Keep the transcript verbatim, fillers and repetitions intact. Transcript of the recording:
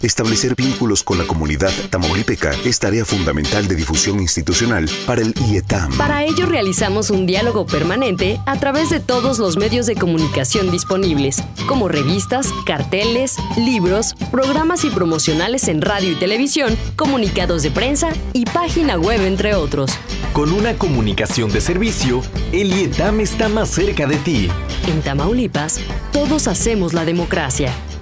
establecer vínculos con la comunidad tamaulipeca es tarea fundamental de difusión institucional para el I E T A M. Para ello realizamos un diálogo permanente a través de todos los medios de comunicación disponibles, como revistas, carteles, libros, programas y promocionales en radio y televisión, comunicados de prensa y página web, entre otros. Con una comunicación de servicio, el I E T A M está más cerca de ti. En Tamaulipas, todos hacemos la democracia.